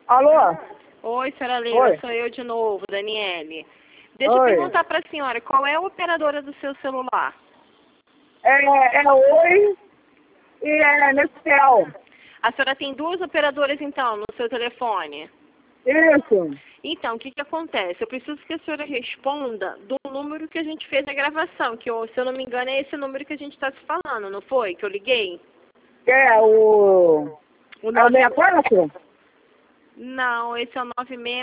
Alô? Oi, senhora Leila, Oi. sou eu de novo, Daniele. Deixa eu Oi. perguntar para a senhora, qual é a operadora do seu celular? É Oi e é Nextel. A senhora tem duas operadoras, então, no seu telefone? Isso. Então, o que acontece? Eu preciso que a senhora responda do número que a gente fez a gravação, que, se eu não me engano, é esse número que a gente está se falando, não foi? Que eu liguei? É o... O É o 64? Não, esse é o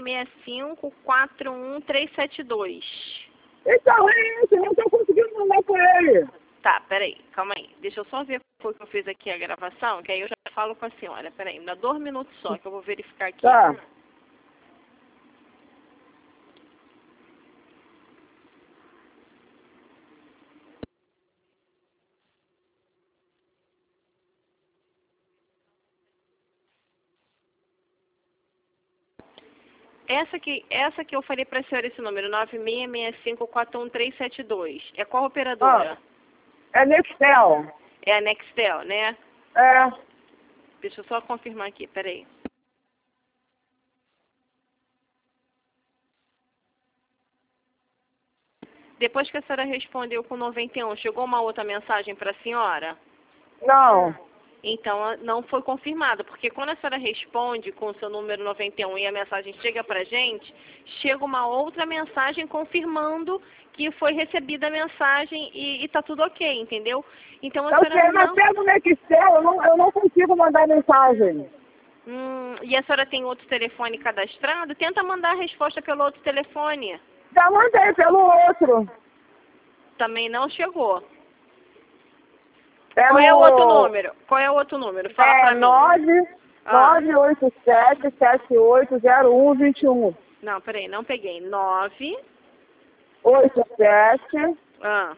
9665-41372. Então é isso, eu não estou conseguindo mandar com ele. Tá, peraí, calma aí. Deixa eu só ver o que eu fiz aqui a gravação, que aí eu já falo com a senhora. Peraí, me dá 2 minutos só, que eu vou verificar aqui. Tá. Essa que eu falei pra senhora, esse número, 9665-41372. É qual operadora? É Nextel. É a Nextel, né? É. Deixa eu só confirmar aqui, peraí. Depois que a senhora respondeu com 91, chegou uma outra mensagem para a senhora? Não. Então, não foi confirmada, porque quando a senhora responde com o seu número 91 e a mensagem chega para a gente, chega uma outra mensagem confirmando que foi recebida a mensagem e está tudo ok, entendeu? Então, a Eu senhora sei, mas pelo Nextel eu não consigo mandar mensagem. E a senhora tem outro telefone cadastrado? Tenta mandar a resposta pelo outro telefone. Já mandei pelo outro. Também não chegou. Pelo... Qual é o outro número? Qual é o outro número? Fala pra mim. 987-780121. Não, peraí, não peguei. 9... 87 Ah,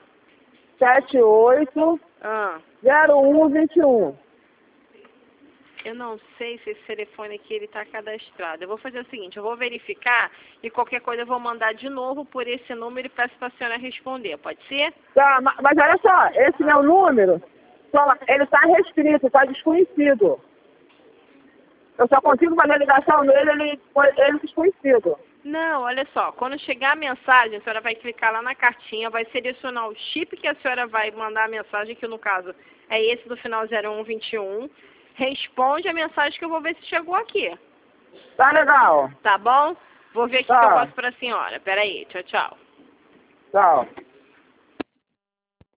78 ah. 0121. Eu não sei se esse telefone aqui ele tá cadastrado. Eu vou fazer o seguinte, eu vou verificar e qualquer coisa eu vou mandar de novo por esse número e peço pra senhora responder. Pode ser? Tá, mas olha só, esse meu número, ele está restrito, está desconhecido. Eu só consigo fazer ligação nele, ele desconhecido. Não, olha só, quando chegar a mensagem, a senhora vai clicar lá na cartinha, vai selecionar o chip que a senhora vai mandar a mensagem, que no caso é esse do final 0121. Responde a mensagem que eu vou ver se chegou aqui. Tá legal. Tá bom? Vou ver aqui o que eu posso pra senhora. Peraí, tchau, tchau. Tchau.